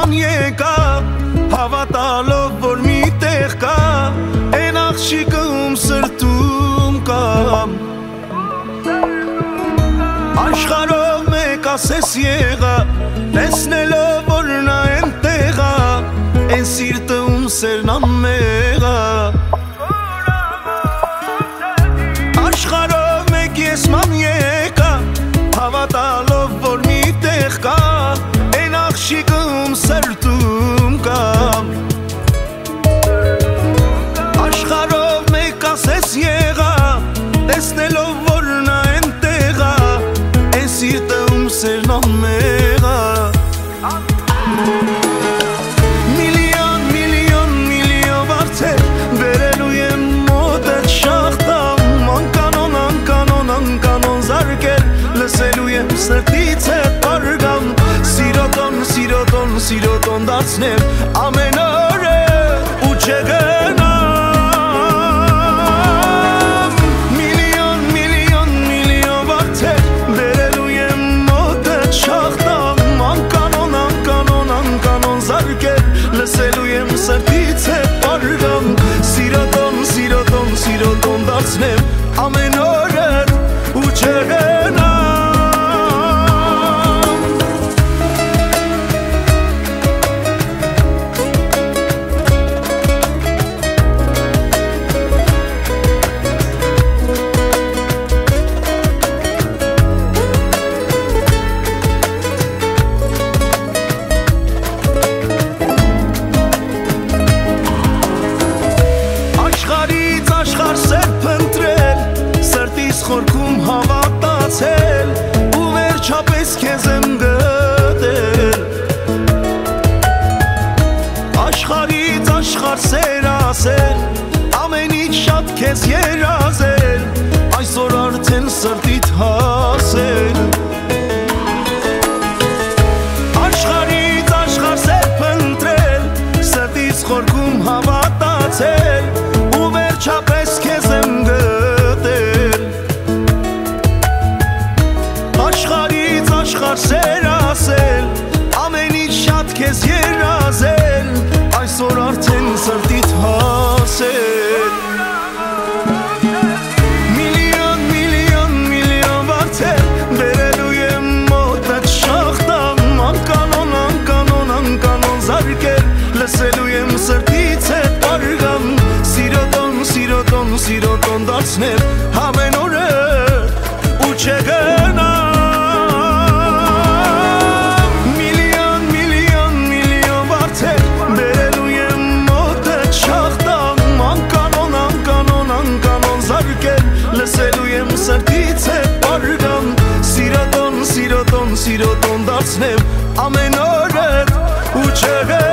ման եկա հավատալով որ մի տեղ կա Են աղջիկը ում սրտում կա Աշխարհով մեկ ասես եղա Տեսնելով որ նա էնտեղ ա Են սիրտը ում սերն ամեղ ա Աշխարհով մեկ ես ման եկա Հավատալով որ մի տեղ կա Են աղջիկը ում սրտում կա Աշխարհով մեկ ասես եղա Տեսնելով որ նա էնտեղ ա Են սիրտը ում սերն ամեղ ա Միլիոն վարձեր Վերելու եմ մոտդ շախտամ Անկանոն զարկեր Լսելու եմ սրտից հետ պարգամ Սիրոտոն դարձնեմ ամեն օրը ու չգնամ Միլիոն վարձեր Վերելու եմ մոտդ շախտամ Անկանոն զարկեր Լսելու եմ սրտից հետ պարգամ Սիրոտոն դարձնեմ ամեն օրը ու չգնամ Աշխարհ սեր փնտրել Սրտիս խորքում հավատացել Ու վերջապես քեզ եմ գտել Աշխարհից աշխարհ սեր ասել Ամենից շատ քեզ երազել Այսօր արդեն սրտիդ հասել Աշխարհից աշխարհ սեր փնտրել Սրտիս խորքում հավատացել Չապես քեզ եմ գտել Աշխարհից աշխարհ սեր ասել Ամենից շատ քեզ երազել Այսօր արդեն սրտիդ հասել Միլիոն վարձեր Վերելու եմ մոտդ շախտամ Անկանոն զարկեր Լսելու եմ սրտից հետ պարգամ Սիրոտոն դարձնեմ ամեն օրը ու չգնամ Միլիոն վարձեր Վերելու եմ մոտդ շախտամ Անկանոն զարկեր Լսելու եմ սրտից հետ պարգամ Սիրոտոն դարձնեմ ամեն օրը ու չգնամ